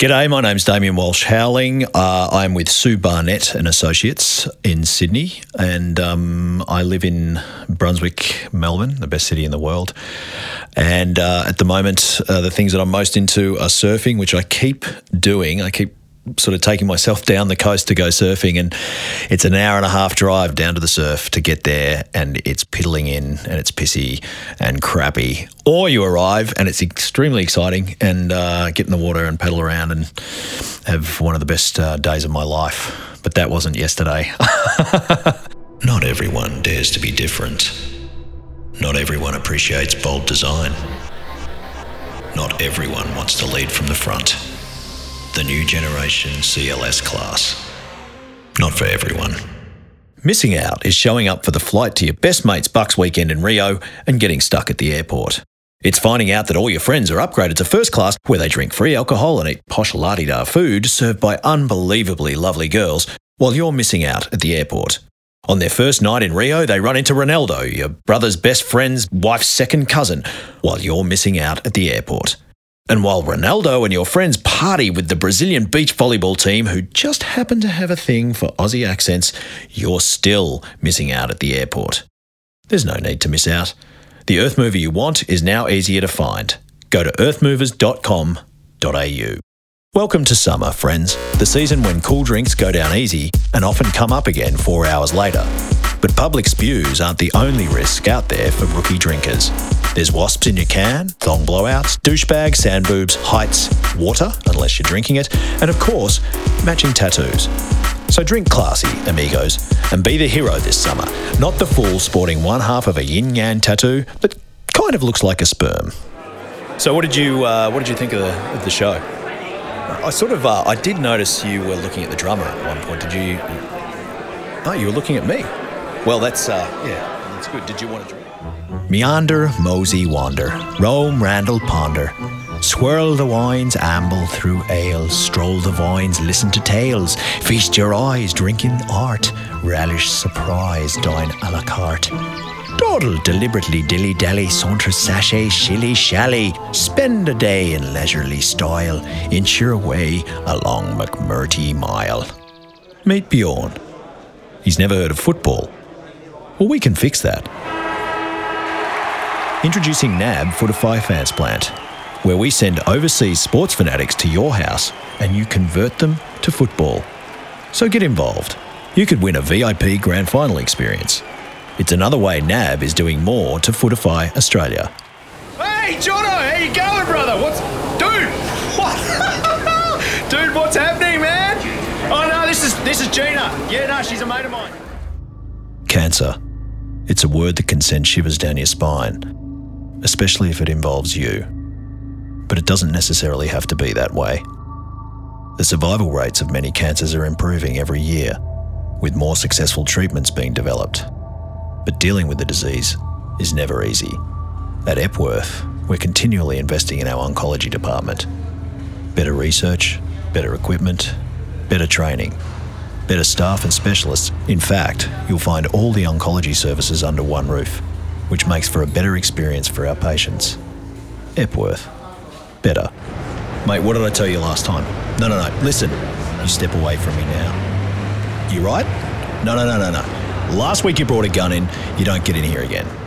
G'day, my name's Damien Walsh-Howling. I'm with Sue Barnett and Associates in Sydney, and I live in Brunswick, Melbourne, the best city in the world. And at the moment, the things that I'm most into are surfing, which I keep doing. I keep sort of taking myself down the coast to go surfing, and it's an hour and a half drive down to the surf to get there, and it's piddling in and it's pissy and crappy. Or you arrive and it's extremely exciting and get in the water and paddle around and have one of the best days of my life. But that wasn't yesterday. Not everyone dares to be different. Not everyone appreciates bold design. Not everyone wants to lead from the front. The new generation CLS class. Not for everyone. Missing out is showing up for the flight to your best mate's Bucks weekend in Rio and getting stuck at the airport. It's finding out that all your friends are upgraded to first class, where they drink free alcohol and eat posh la-di-da food served by unbelievably lovely girls, while you're missing out at the airport. On their first night in Rio, they run into Ronaldo, your brother's best friend's wife's second cousin, while you're missing out at the airport. And while Ronaldo and your friends party with the Brazilian beach volleyball team who just happen to have a thing for Aussie accents, you're still missing out at the airport. There's no need to miss out. The Earth Mover you want is now easier to find. Go to earthmovers.com.au. Welcome to summer, friends, the season when cool drinks go down easy and often come up again 4 hours later. But public spews aren't the only risk out there for rookie drinkers. There's wasps in your can, thong blowouts, douchebags, sand boobs, heights, water, unless you're drinking it, and of course, matching tattoos. So drink classy, amigos, and be the hero this summer, not the fool sporting one half of a yin-yang tattoo that kind of looks like a sperm. So what did you think of the show? I did notice you were looking at the drummer at one point. Did you? Oh, you were looking at me. Well, that's good. Did you want to drink? Meander, mosey, wander, roam, randle, ponder, swirl the wines, amble through ales, stroll the vines, listen to tales, feast your eyes, drink in art, relish surprise, dine a la carte. Dawdle deliberately, dilly-dally, saunter, sachet, shilly-shally, spend a day in leisurely style, inch your way along McMurtry Mile. Meet Bjorn. He's never heard of football. Well, we can fix that. Introducing NAB Fortify Transplant, where we send overseas sports fanatics to your house and you convert them to football. So get involved. You could win a VIP grand final experience. It's another way NAB is doing more to fortify Australia. Hey, Jono, how you going, brother? Dude, what? Dude, what's happening, man? Oh, no, this is Gina. Yeah, no, she's a mate of mine. Cancer. It's a word that can send shivers down your spine, especially if it involves you. But it doesn't necessarily have to be that way. The survival rates of many cancers are improving every year, with more successful treatments being developed. But dealing with the disease is never easy. At Epworth, we're continually investing in our oncology department. Better research, better equipment, better training, better staff and specialists. In fact, you'll find all the oncology services under one roof, which makes for a better experience for our patients. Epworth. Better. Mate, what did I tell you last time? No. Listen. You step away from me now. You right? No. Last week you brought a gun in. You don't get in here again.